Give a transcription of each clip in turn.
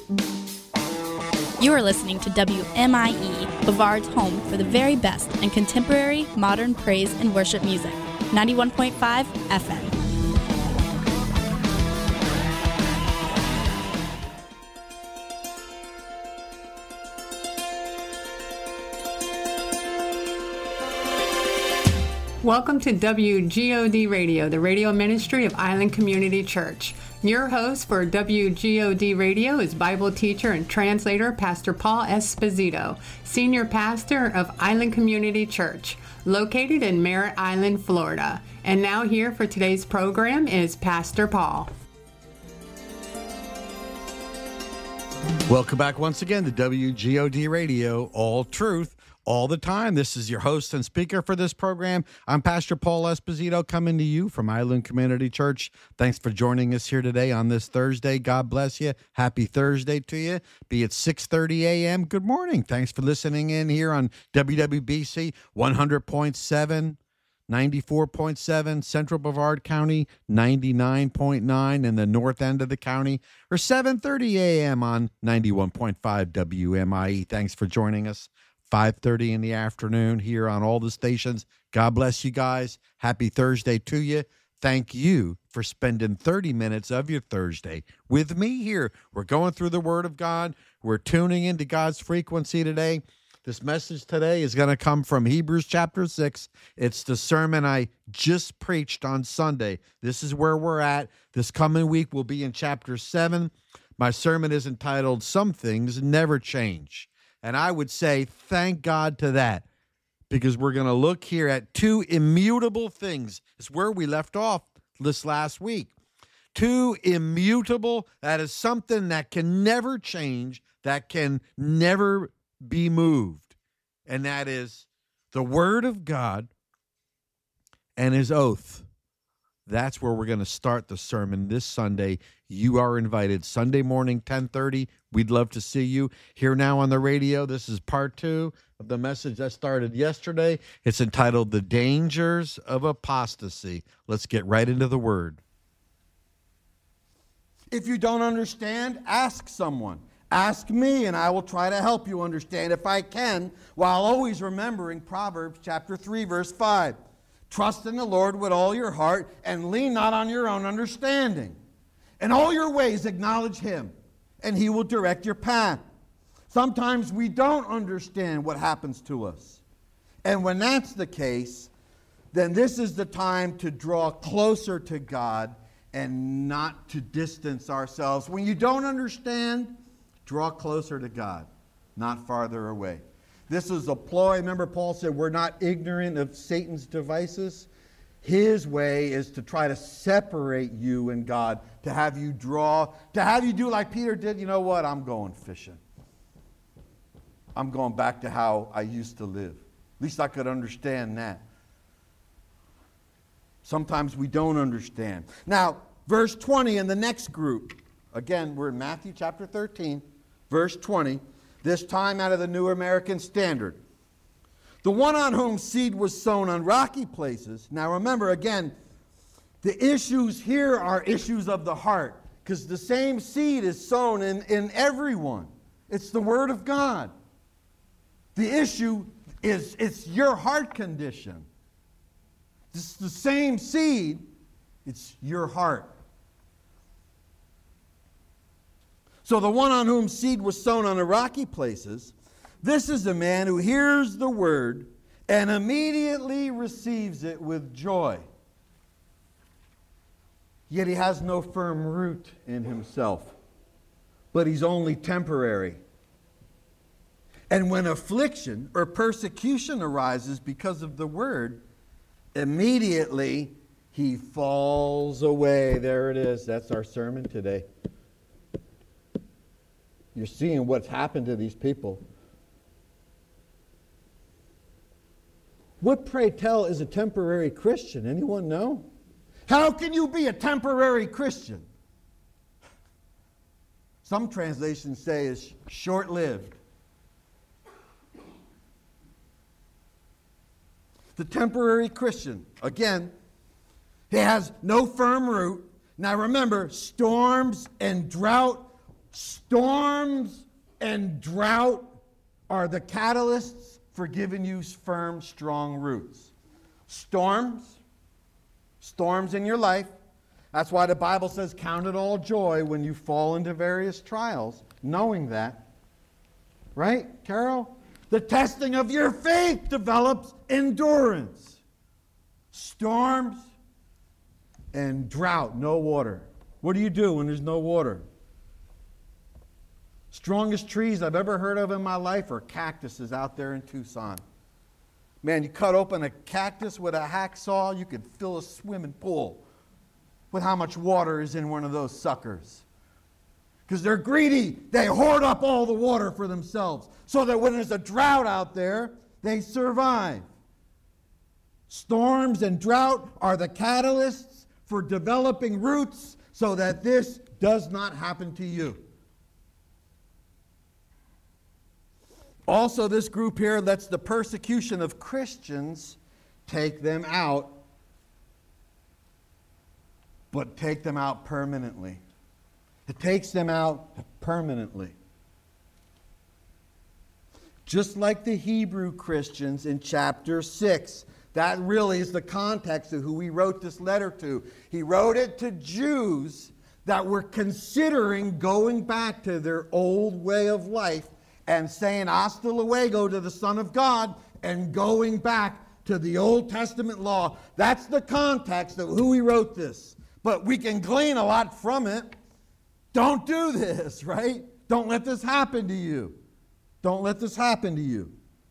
You are listening to WMIE, Bavard's home for the very best in contemporary, modern praise and worship music. 91.5 FM. Welcome to WGOD Radio, the radio ministry of Island Community Church. Your host for WGOD Radio is Bible teacher and translator Pastor Paul Esposito, senior pastor of Island Community Church, located in Merritt Island, Florida. And now here for today's program is Pastor Paul. Welcome back once again to WGOD Radio, all truth, all the time. This is your host and speaker for this program. I'm Pastor Paul Esposito, coming to you from Island Community Church. Thanks for joining us here today on this Thursday. God bless you. Happy Thursday to you. Be it 6:30 a.m. Good morning. Thanks for listening in here on WWBC 100.7. 94.7 Central Brevard County, 99.9 in the north end of the county, or 7:30 a.m. on 91.5 WMIE. Thanks for joining us. 5:30 in the afternoon here on all the stations. God bless you guys. Happy Thursday to you. Thank you for spending 30 minutes of your Thursday with me here. We're going through the Word of God. We're tuning into God's frequency today. This message today is going to come from Hebrews chapter 6. It's the sermon I just preached on Sunday. This is where we're at. This coming week we'll be in chapter 7. My sermon is entitled, Some Things Never Change. And I would say thank God to that, because we're going to look here at two immutable things. It's where we left off this last week. Two immutable, that is something that can never change, that can never be moved, and that is the Word of God and His oath. That's where we're going to start the sermon this Sunday. You are invited. Sunday morning, 10:30. We'd love to see you here now on the radio. This is part 2 of the message that started yesterday. It's entitled The Dangers of Apostasy. Let's get right into the Word. If you don't understand, ask someone. Ask me, and I will try to help you understand if I can, while always remembering Proverbs chapter 3, verse 5. Trust in the Lord with all your heart, and lean not on your own understanding. In all your ways acknowledge Him, and He will direct your path. Sometimes we don't understand what happens to us. And when that's the case, then this is the time to draw closer to God and not to distance ourselves. When you don't understand, draw closer to God, not farther away. This is a ploy. Remember, Paul said we're not ignorant of Satan's devices. His way is to try to separate you and God, to have you draw, to have you do like Peter did. You know what? I'm going fishing. I'm going back to how I used to live. At least I could understand that. Sometimes we don't understand. Now, verse 20 in the next group. Again, we're in Matthew chapter 13. Verse 20, this time out of the New American Standard. The one on whom seed was sown on rocky places. Now remember, again, the issues here are issues of the heart, because the same seed is sown in everyone. It's the Word of God. The issue is it's your heart condition. It's the same seed, it's your heart. So the one on whom seed was sown on the rocky places, this is the man who hears the word and immediately receives it with joy. Yet he has no firm root in himself, but he's only temporary. And when affliction or persecution arises because of the word, immediately he falls away. There it is. That's our sermon today. You're seeing what's happened to these people. What, pray tell, is a temporary Christian? Anyone know? How can you be a temporary Christian? Some translations say it's short-lived. The temporary Christian, again, he has no firm root. Now remember, storms and drought Storms and drought are the catalysts for giving you firm, strong roots. Storms in your life. That's why the Bible says, count it all joy when you fall into various trials, knowing that. Right, Carol? The testing of your faith develops endurance. Storms and drought, no water. What do you do when there's no water? Strongest trees I've ever heard of in my life are cactuses out there in Tucson. Man, you cut open a cactus with a hacksaw, you could fill a swimming pool with how much water is in one of those suckers. Because they're greedy. They hoard up all the water for themselves so that when there's a drought out there, they survive. Storms and drought are the catalysts for developing roots so that this does not happen to you. Also, this group here lets the persecution of Christians take them out, but take them out permanently. It takes them out permanently. Just like the Hebrew Christians in chapter 6. That really is the context of who he wrote this letter to. He wrote it to Jews that were considering going back to their old way of life and saying hasta luego to the Son of God and going back to the Old Testament law. That's the context of who he wrote this. But we can glean a lot from it. Don't do this, right? Don't let this happen to you. Don't let this happen to you.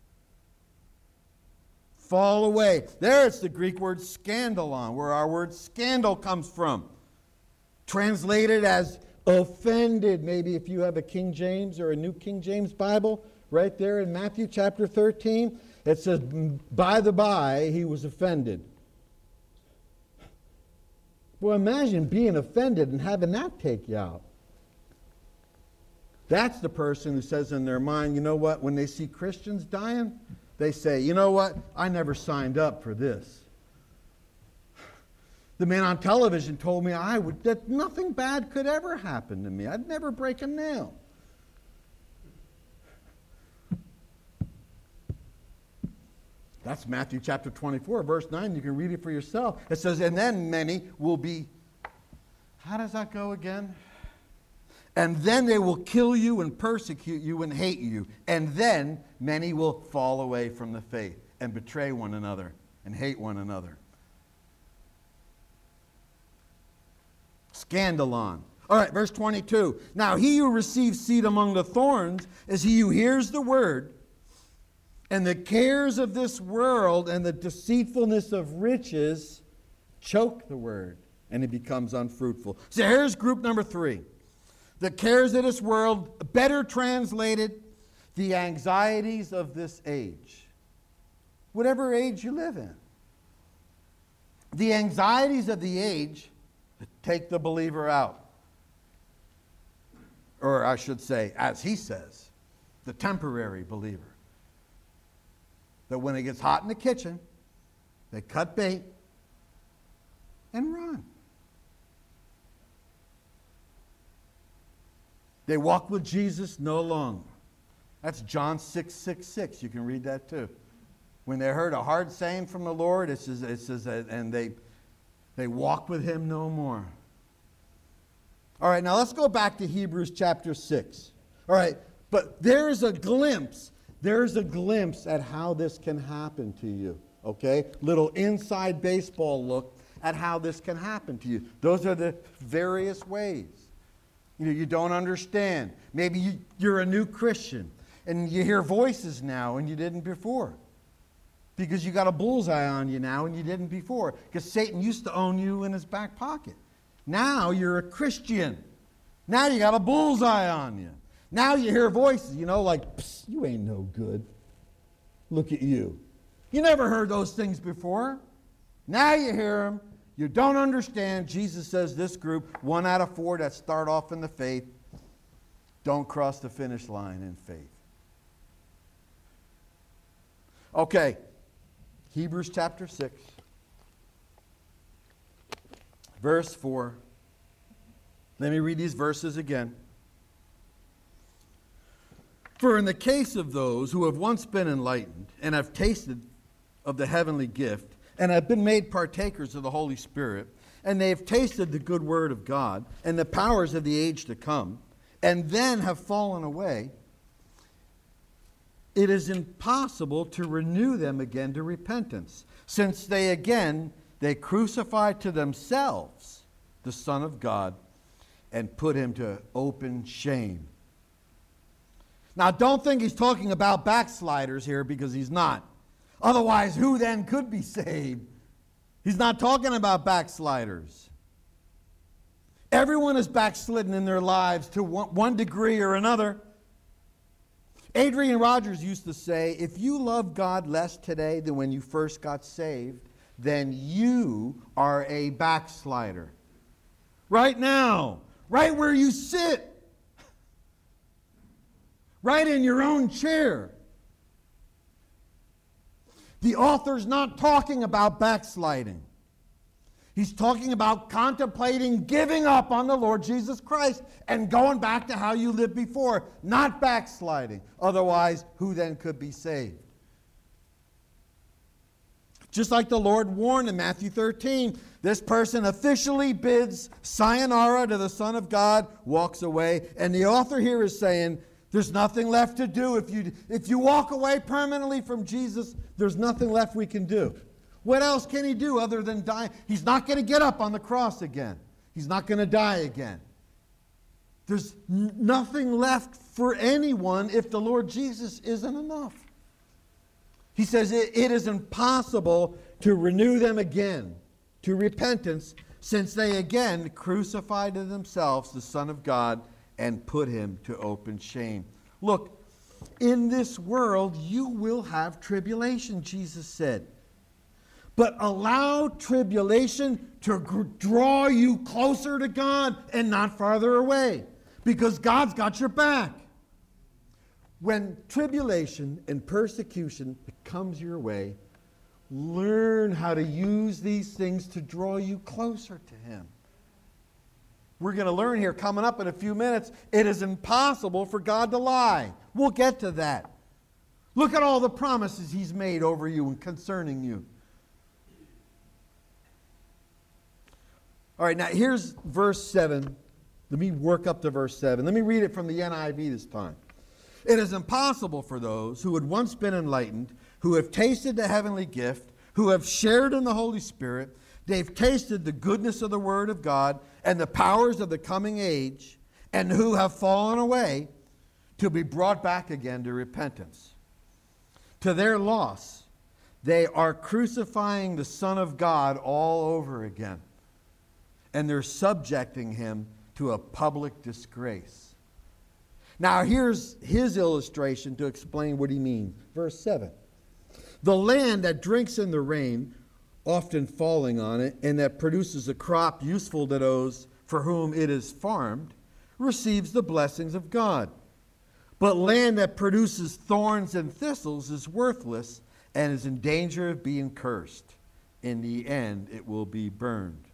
Fall away. There it's the Greek word scandalon, where our word scandal comes from. Translated as offended. Maybe if you have a King James or a New King James Bible, right there in Matthew chapter 13, it says, by the by, he was offended. Well, imagine being offended and having that take you out. That's the person who says in their mind, you know what, when they see Christians dying, they say, you know what, I never signed up for this. The man on television told me that nothing bad could ever happen to me. I'd never break a nail. That's Matthew chapter 24, verse 9. You can read it for yourself. It says, and then many will be, how does that go again? And then they will kill you and persecute you and hate you. And then many will fall away from the faith and betray one another and hate one another. Scandalon. All right, verse 22. Now he who receives seed among the thorns is he who hears the word, and the cares of this world and the deceitfulness of riches choke the word, and it becomes unfruitful. So here's group number 3. The cares of this world, better translated, the anxieties of this age. Whatever age you live in. The anxieties of the age take the believer out. Or I should say, as he says, the temporary believer. That when it gets hot in the kitchen, they cut bait and run. They walk with Jesus no longer. That's John 6:6. You can read that too. When they heard a hard saying from the Lord, it says, and they walk with him no more. All right, now let's go back to Hebrews chapter 6. All right, but there's a glimpse at how this can happen to you. Okay? Little inside baseball look at how this can happen to you. Those are the various ways. You don't understand. Maybe you're a new Christian and you hear voices now and you didn't before. Because you got a bullseye on you now and you didn't before. Because Satan used to own you in his back pocket. Now you're a Christian. Now you got a bullseye on you. Now you hear voices, like, psst, you ain't no good. Look at you. You never heard those things before. Now you hear them. You don't understand. Jesus says this group, 1 out of 4 that start off in the faith, don't cross the finish line in faith. Okay, Hebrews chapter 6, verse 4. Let me read these verses again. For in the case of those who have once been enlightened and have tasted of the heavenly gift and have been made partakers of the Holy Spirit, and they have tasted the good word of God and the powers of the age to come, and then have fallen away, it is impossible to renew them again to repentance, since they crucified to themselves the Son of God and put him to open shame. Now, don't think he's talking about backsliders here, because he's not. Otherwise, who then could be saved? He's not talking about backsliders. Everyone is backslidden in their lives to one degree or another. Adrian Rogers used to say, if you love God less today than when you first got saved, then you are a backslider. Right now, right where you sit, right in your own chair. The author's not talking about backsliding. He's talking about contemplating giving up on the Lord Jesus Christ and going back to how you lived before, not backsliding. Otherwise, who then could be saved? Just like the Lord warned in Matthew 13, this person officially bids sayonara to the Son of God, walks away, and the author here is saying, there's nothing left to do. If you walk away permanently from Jesus, there's nothing left we can do. What else can he do other than die? He's not going to get up on the cross again. He's not going to die again. There's nothing left for anyone if the Lord Jesus isn't enough. He says it is impossible to renew them again to repentance, since they again crucified to themselves the Son of God and put him to open shame. Look, in this world you will have tribulation, Jesus said. But allow tribulation to draw you closer to God and not farther away, because God's got your back. When tribulation and persecution comes your way, learn how to use these things to draw you closer to him. We're going to learn here coming up in a few minutes, it is impossible for God to lie. We'll get to that. Look at all the promises he's made over you and concerning you. All right, now here's verse 7. Let me work up to verse 7. Let me read it from the NIV this time. It is impossible for those who had once been enlightened, who have tasted the heavenly gift, who have shared in the Holy Spirit, they've tasted the goodness of the Word of God and the powers of the coming age, and who have fallen away, to be brought back again to repentance. To their loss, they are crucifying the Son of God all over again, and they're subjecting him to a public disgrace. Now here's his illustration to explain what he means. Verse 7. The land that drinks in the rain, often falling on it, and that produces a crop useful to those for whom it is farmed, receives the blessings of God. But land that produces thorns and thistles is worthless and is in danger of being cursed. In the end, it will be burned.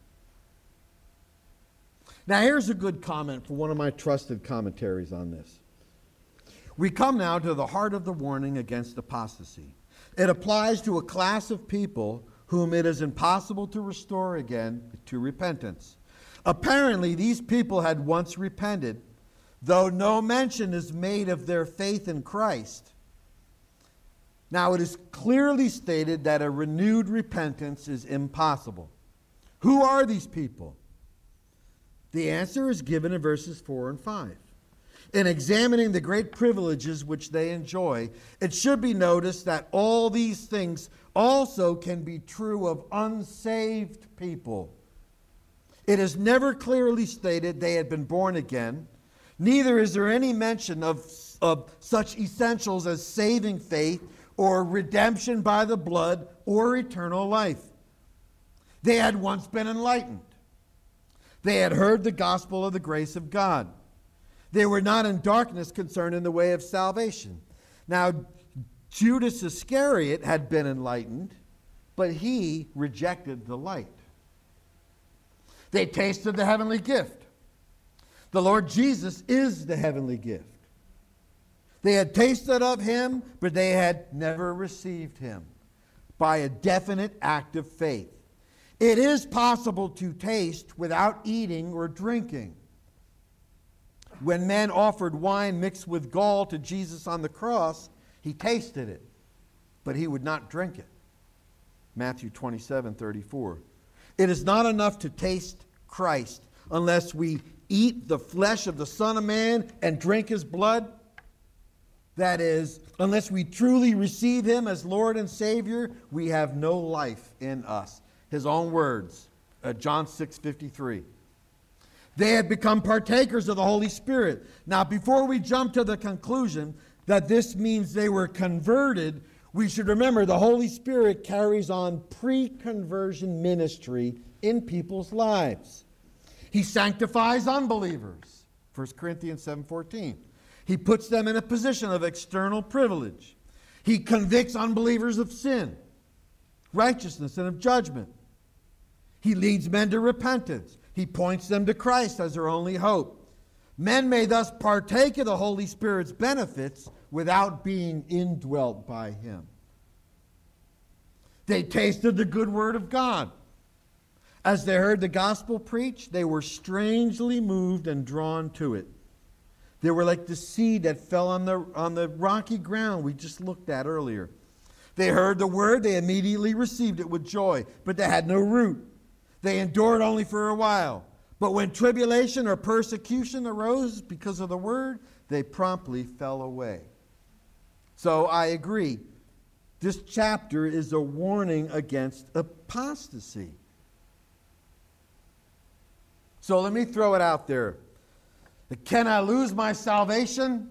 Now here's a good comment from one of my trusted commentaries on this. We come now to the heart of the warning against apostasy. It applies to a class of people whom it is impossible to restore again to repentance. Apparently, these people had once repented, though no mention is made of their faith in Christ. Now, it is clearly stated that a renewed repentance is impossible. Who are these people? The answer is given in verses 4 and 5. In examining the great privileges which they enjoy, it should be noticed that all these things also can be true of unsaved people. It is never clearly stated they had been born again. Neither is there any mention of such essentials as saving faith or redemption by the blood or eternal life. They had once been enlightened. They had heard the gospel of the grace of God. They were not in darkness concerning the way of salvation. Now, Judas Iscariot had been enlightened, but he rejected the light. They tasted the heavenly gift. The Lord Jesus is the heavenly gift. They had tasted of him, but they had never received him by a definite act of faith. It is possible to taste without eating or drinking. When men offered wine mixed with gall to Jesus on the cross, he tasted it, but he would not drink it. Matthew 27:34. It is not enough to taste Christ unless we eat the flesh of the Son of Man and drink his blood. That is, unless we truly receive him as Lord and Savior, we have no life in us. His own words, John 6:53. They had become partakers of the Holy Spirit. Now, before we jump to the conclusion that this means they were converted, we should remember the Holy Spirit carries on pre-conversion ministry in people's lives. He sanctifies unbelievers, 1 Corinthians 7:14. He puts them in a position of external privilege. He convicts unbelievers of sin, righteousness, and of judgment. He leads men to repentance. He points them to Christ as their only hope. Men may thus partake of the Holy Spirit's benefits without being indwelt by him. They tasted the good word of God. As they heard the gospel preached, they were strangely moved and drawn to it. They were like the seed that fell on the rocky ground we just looked at earlier. They heard the word, they immediately received it with joy, but they had no root. They endured only for a while. But when tribulation or persecution arose because of the word, they promptly fell away. So I agree. This chapter is a warning against apostasy. So let me throw it out there. Can I lose my salvation?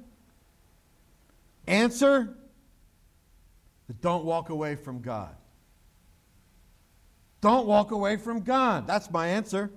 Answer: don't walk away from God. Don't walk away from God. That's my answer.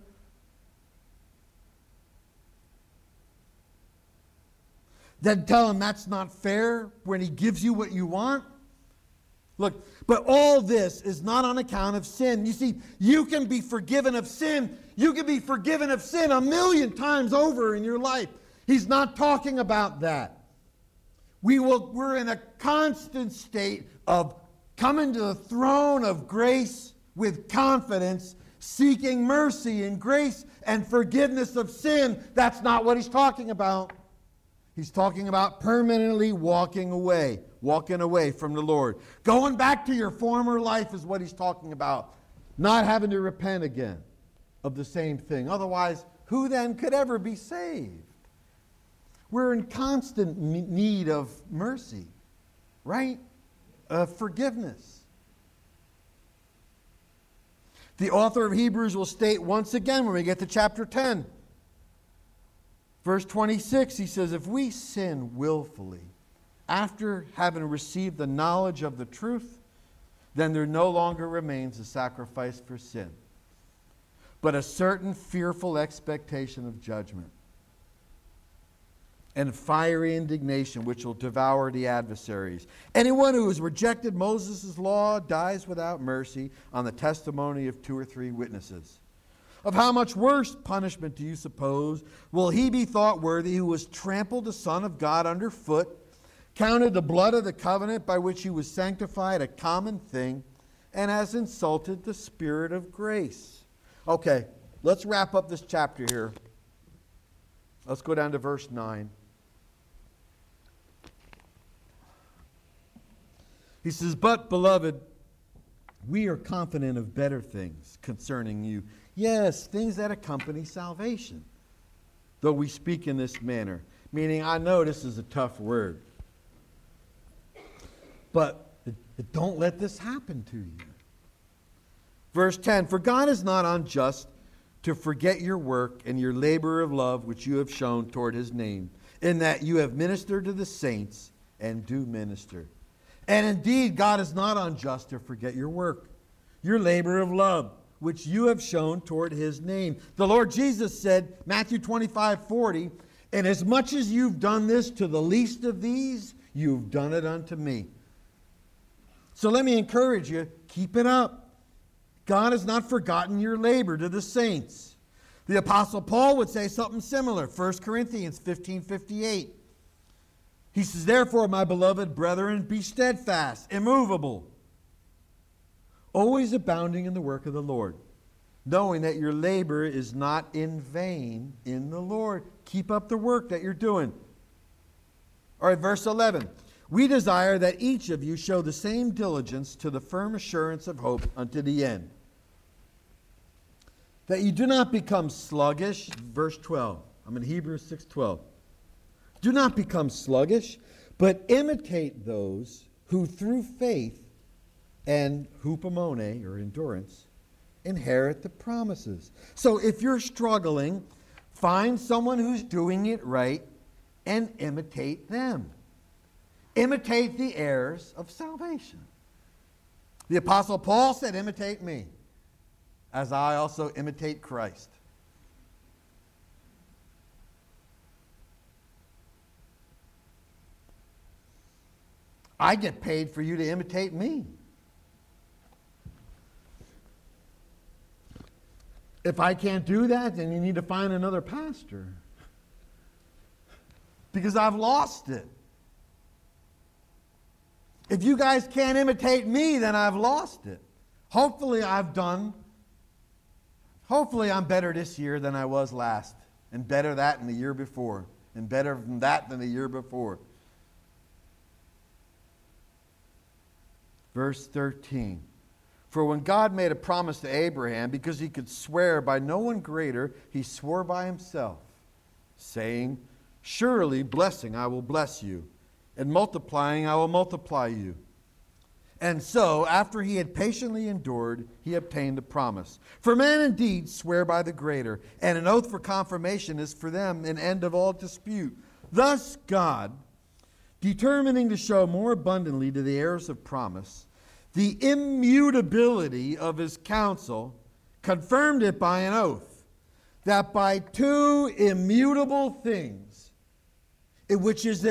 Then tell him that's not fair when he gives you what you want. Look, but all this is not on account of sin. You see, you can be forgiven of sin. You can be forgiven of sin 1,000,000 times over in your life. He's not talking about that. We're in a constant state of coming to the throne of grace with confidence, seeking mercy and grace and forgiveness of sin. That's not what he's talking about. He's talking about permanently walking away from the Lord. Going back to your former life is what he's talking about. Not having to repent again of the same thing. Otherwise, who then could ever be saved? We're in constant need of mercy, right? Forgiveness. The author of Hebrews will state once again when we get to chapter 10. Verse 26, he says, if we sin willfully after having received the knowledge of the truth, then there no longer remains a sacrifice for sin, but a certain fearful expectation of judgment and fiery indignation which will devour the adversaries. Anyone who has rejected Moses' law dies without mercy on the testimony of 2 or 3 witnesses. Of how much worse punishment do you suppose will he be thought worthy who has trampled the Son of God underfoot, counted the blood of the covenant by which he was sanctified a common thing, and has insulted the Spirit of grace? Okay, let's wrap up this chapter here. Let's go down to verse 9. He says, but, beloved, we are confident of better things concerning you. Yes, things that accompany salvation, though we speak in this manner. Meaning, I know this is a tough word, but don't let this happen to you. Verse 10, for God is not unjust to forget your work and your labor of love which you have shown toward his name, in that you have ministered to the saints and do minister. And indeed, God is not unjust to forget your work, your labor of love, which you have shown toward his name. The Lord Jesus said, Matthew 25:40, and as much as you've done this to the least of these, you've done it unto me. So let me encourage you, keep it up. God has not forgotten your labor to the saints. The Apostle Paul would say something similar, 1 Corinthians 15:58. He says, therefore, my beloved brethren, be steadfast, immovable, always abounding in the work of the Lord, knowing that your labor is not in vain in the Lord. Keep up the work that you're doing. All right, verse 11. We desire that each of you show the same diligence to the firm assurance of hope unto the end, that you do not become sluggish. Verse 12. I'm in Hebrews 6:12. Do not become sluggish, but imitate those who through faith and hupomone, or endurance, inherit the promises. So if you're struggling, find someone who's doing it right and imitate them. Imitate the heirs of salvation. The Apostle Paul said, imitate me, as I also imitate Christ. I get paid for you to imitate me. If I can't do that, then you need to find another pastor. Because I've lost it. If you guys can't imitate me, then I've lost it. Hopefully I'm better this year than I was last. And better that than the year before. And better than that than the year before. Verse 13. For when God made a promise to Abraham, because he could swear by no one greater, he swore by himself, saying, surely blessing I will bless you, and multiplying I will multiply you. And so, after he had patiently endured, he obtained the promise. For men indeed swear by the greater, and an oath for confirmation is for them an end of all dispute. Thus God, determining to show more abundantly to the heirs of promise the immutability of his counsel, confirmed it by an oath, that by two immutable things, in which it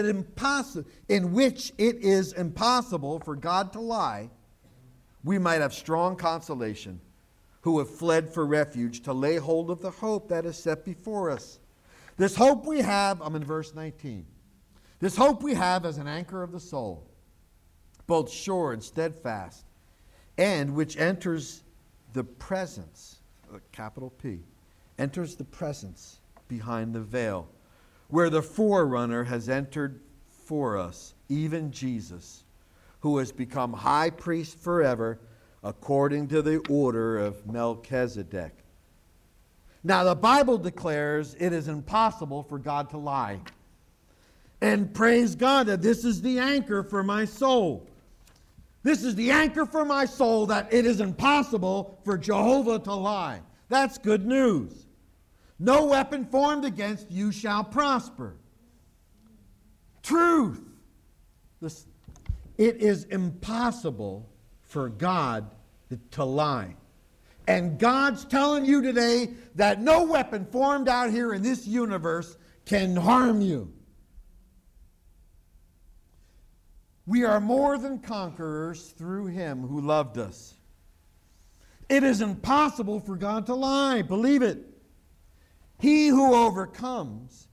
is impossible for God to lie, we might have strong consolation, who have fled for refuge, to lay hold of the hope that is set before us. This hope we have, I'm in verse 19. This hope we have as an anchor of the soul, both sure and steadfast, and which enters the presence, capital P, enters the presence behind the veil, where the forerunner has entered for us, even Jesus, who has become high priest forever, according to the order of Melchizedek. Now the Bible declares it is impossible for God to lie. And praise God that this is the anchor for my soul. This is the anchor for my soul, that it is impossible for Jehovah to lie. That's good news. No weapon formed against you shall prosper. Truth. Listen, it is impossible for God to lie. And God's telling you today that no weapon formed out here in this universe can harm you. We are more than conquerors through him who loved us. It is impossible for God to lie. Believe it. He who overcomes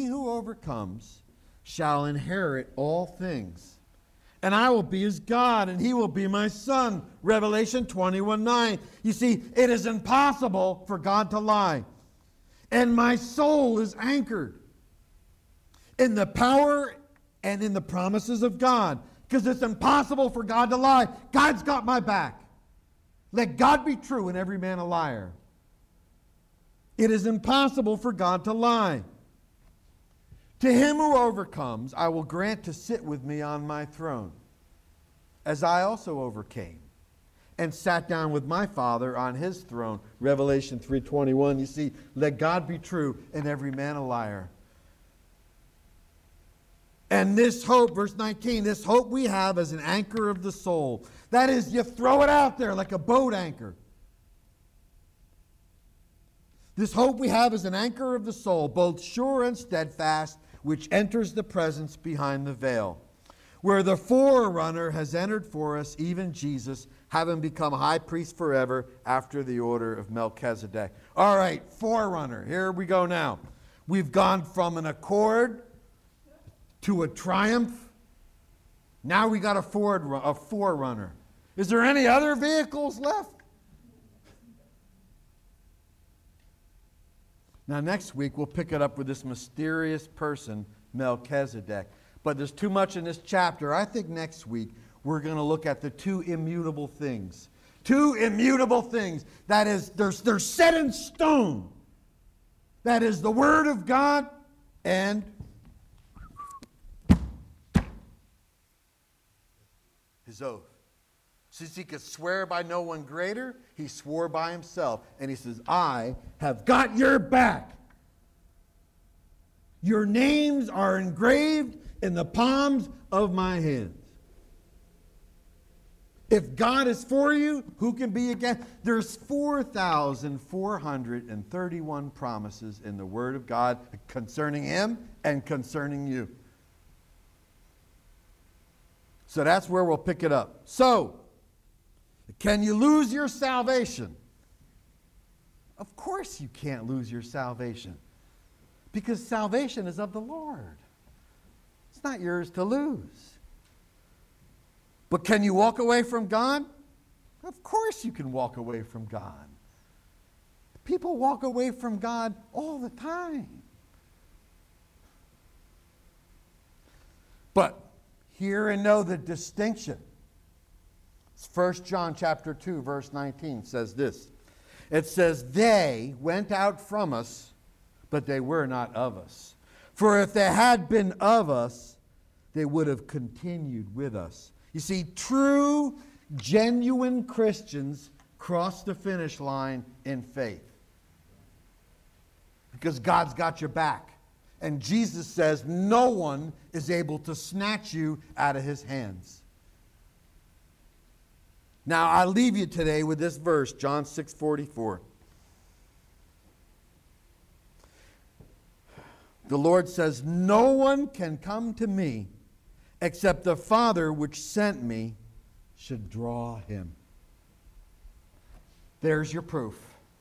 shall inherit all things. And I will be his God, and he will be my son. Revelation 21:9. You see, it is impossible for God to lie. And my soul is anchored in the power and in the promises of God. Because it's impossible for God to lie. God's got my back. Let God be true and every man a liar. It is impossible for God to lie. To him who overcomes, I will grant to sit with me on my throne, as I also overcame and sat down with my Father on his throne. Revelation 3:21. You see, let God be true and every man a liar. And this hope, verse 19, this hope we have as an anchor of the soul. That is, you throw it out there like a boat anchor. This hope we have as an anchor of the soul, both sure and steadfast, which enters the presence behind the veil, where the forerunner has entered for us, even Jesus, having become high priest forever after the order of Melchizedek. All right, forerunner, here we go now. We've gone from an accord to a Triumph. Now we got a 4Runner. Is there any other vehicles left? Now next week we'll pick it up with this mysterious person, Melchizedek. But there's too much in this chapter. I think next week we're going to look at the two immutable things. Two immutable things. That is, they're set in stone. That is the Word of God and His oath. Since He could swear by no one greater, He swore by Himself. And He says, I have got your back. Your names are engraved in the palms of my hands. If God is for you, who can be against? There's 4,431 promises in the Word of God concerning Him and concerning you. So that's where we'll pick it up. So, can you lose your salvation? Of course you can't lose your salvation. Because salvation is of the Lord. It's not yours to lose. But can you walk away from God? Of course you can walk away from God. People walk away from God all the time. But hear and know the distinction. 1 John chapter 2, verse 19 says this. It says, they went out from us, but they were not of us. For if they had been of us, they would have continued with us. You see, true, genuine Christians cross the finish line in faith. Because God's got your back. And Jesus says no one is able to snatch you out of His hands. Now, I leave you today with this verse, John 6:44. The Lord says, no one can come to me except the Father which sent me should draw him. There's your proof.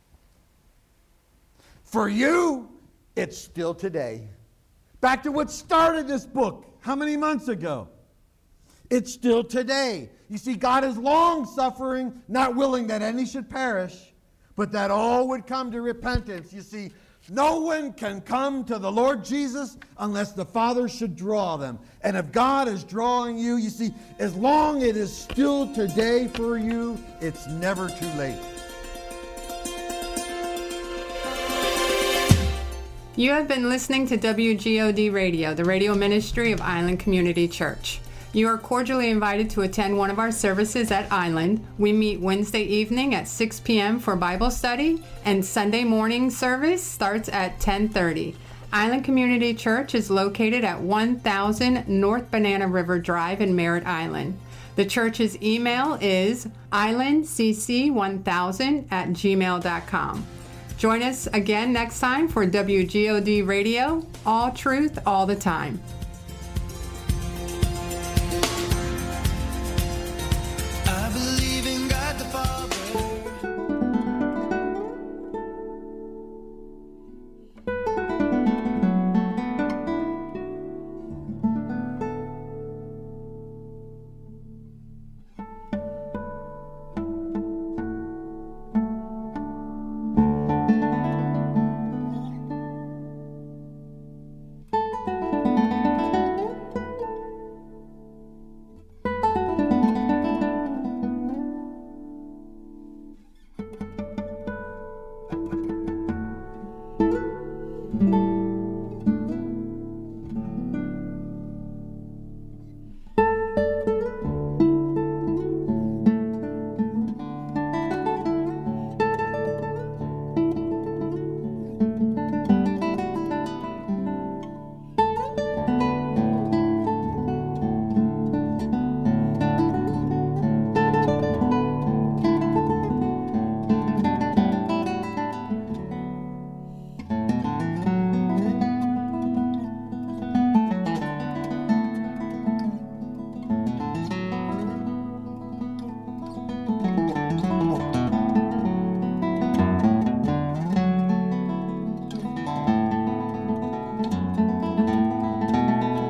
For you, it's still today. Back to what started this book, how many months ago? It's still today. You see, God is long-suffering, not willing that any should perish, but that all would come to repentance. You see, no one can come to the Lord Jesus unless the Father should draw them. And if God is drawing you, you see, as long as it is still today for you, it's never too late. You have been listening to WGOD Radio, the radio ministry of Island Community Church. You are cordially invited to attend one of our services at Island. We meet Wednesday evening at 6 p.m. for Bible study, and Sunday morning service starts at 10:30. Island Community Church is located at 1000 North Banana River Drive in Merritt Island. The church's email is islandcc1000@gmail.com. Join us again next time for WGOD Radio, all truth, all the time.